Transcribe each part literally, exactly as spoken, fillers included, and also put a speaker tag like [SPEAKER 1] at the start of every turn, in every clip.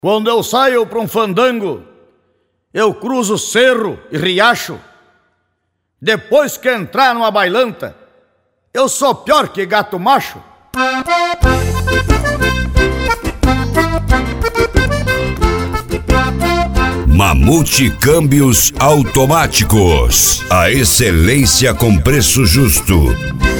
[SPEAKER 1] Quando eu saio pra um fandango, eu cruzo cerro e riacho. Depois que entrar numa bailanta, eu sou pior que gato macho.
[SPEAKER 2] Mamute Câmbios Automáticos. A excelência com preço justo.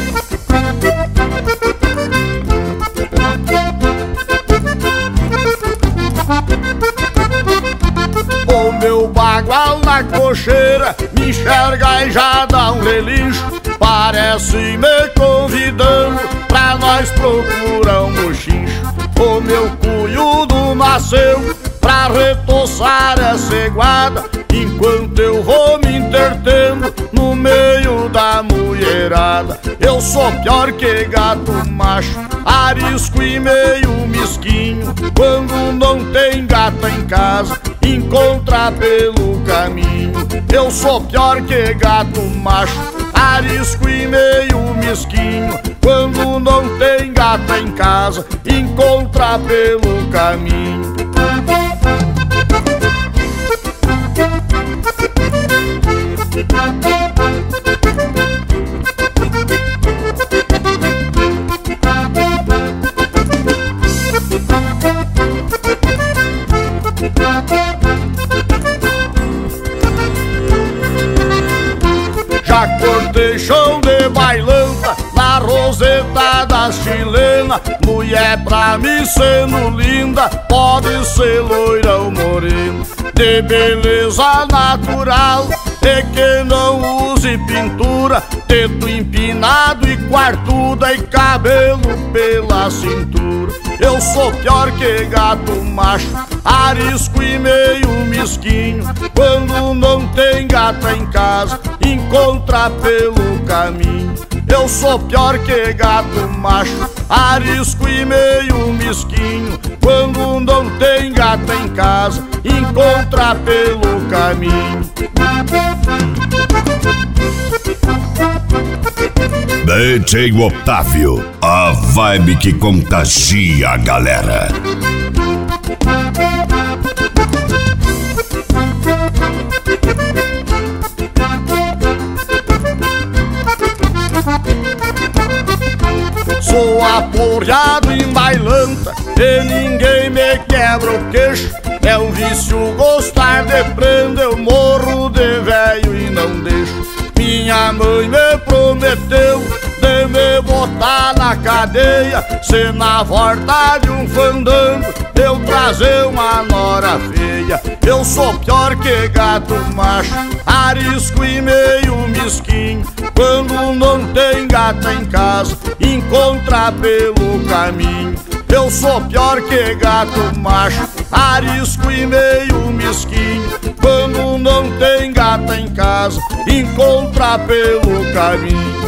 [SPEAKER 1] O meu bagual na cocheira me enxerga e já dá um relincho. Parece me convidando pra nós procurar um mochincho. O meu cunhudo nasceu pra retoçar essa iguada, enquanto eu vou me entretendo no meio da mulherada. Eu sou pior que gato macho, arisco e meio mesquinho. Quando não tem gata em casa, encontra pelo caminho. Eu sou pior que gato macho, arisco e meio mesquinho. Quando não tem gata em casa, encontra pelo caminho. Já cortei chão de bailanta na roseta da chilena. Mulher pra mim sendo linda, pode ser loira ou morena, de beleza natural e que não use pintura, teto empinado e quartuda e cabelo pela cintura. Eu sou pior que gato macho, arisco e meio mesquinho. Quando não tem gata em casa, encontra pelo caminho. Eu sou pior que gato macho, arisco e meio mesquinho. Quando não tem gata em casa, encontra pelo caminho.
[SPEAKER 2] D J Otávio, a vibe que contagia a galera.
[SPEAKER 1] Sou aporreado em bailanta e ninguém me quebra o queixo. É um vício gostar de prenda, eu morro de velho e não deixo. Minha mãe me prometeu de me botar na cadeia, se na volta de um fandango eu trazer uma nora feia. Eu sou pior que gato macho, arisco e meio mesquinho. Quando não tem gata em casa, encontra pelo caminho. Eu sou pior que gato macho, arisco e meio mesquinho. Quando não tem gata em casa, encontra pelo caminho.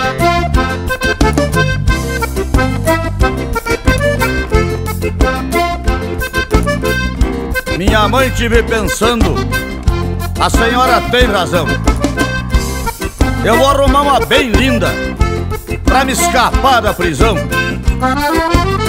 [SPEAKER 1] Minha mãe te vê pensando, a senhora tem razão. Eu vou arrumar uma bem linda pra me escapar da prisão.